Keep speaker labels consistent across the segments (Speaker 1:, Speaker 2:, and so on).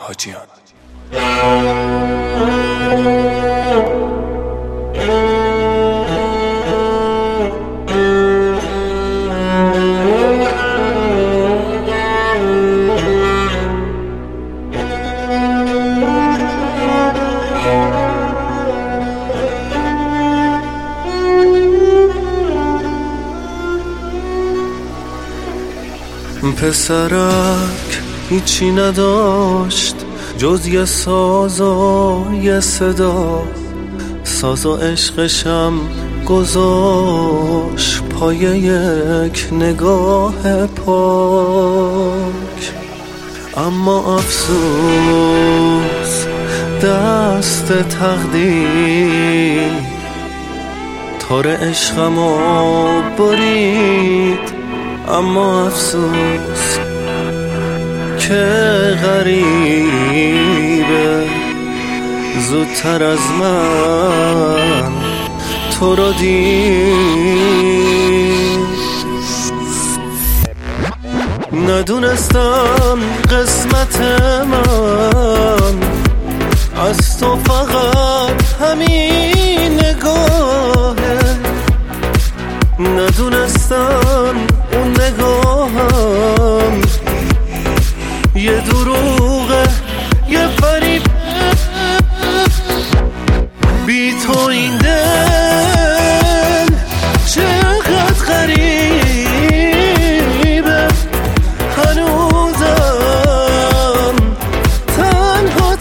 Speaker 1: حاجیان.
Speaker 2: پسرک هیچی نداشت جز یه ساز و یه صدا، ساز و عشقشم گذاشت پای یک نگاه پاک. اما افسوس دست تقدیر تار عشقمو برید. اما افسوس که غریبه زودتر از من تو رو دید. ندونستم قسمت من از تو فقط همین نگاهه، ندونستم اون نگاهم یه دروغه، یه فریب. بی تو این دل چقدر غریبه، هنوزم تنها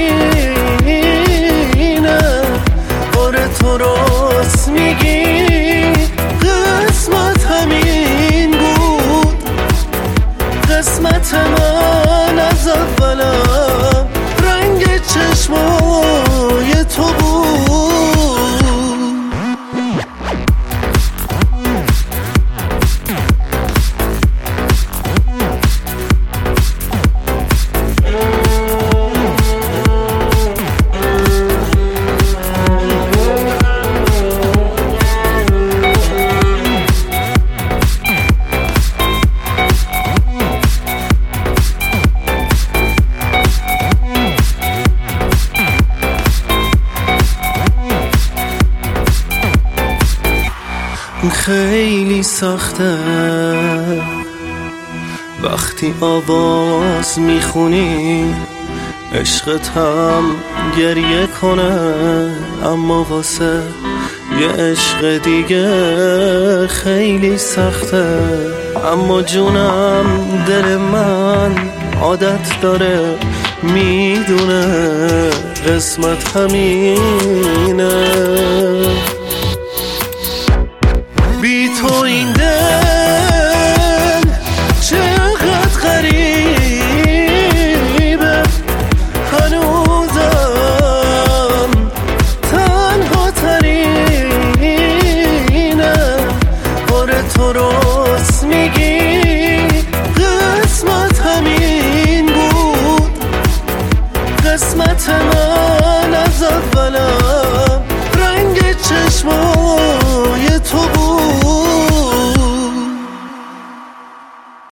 Speaker 2: ترینه. آره تو راست میگی، قسمت همین بود، قسمت من از اولم رنگ چشمای تو بود. خیلی سخته وقتی آواز میخونی عشقت هم گریه کنه، اما واسه یه عشق دیگه خیلی سخته. اما جونم دل من عادت داره، میدونه قسمت همینه. بی تو این دل چقدر غریبه، هنوزم تنها ترینه. آره تو راست میگی، قسمت همین بود، قسمت من از اولم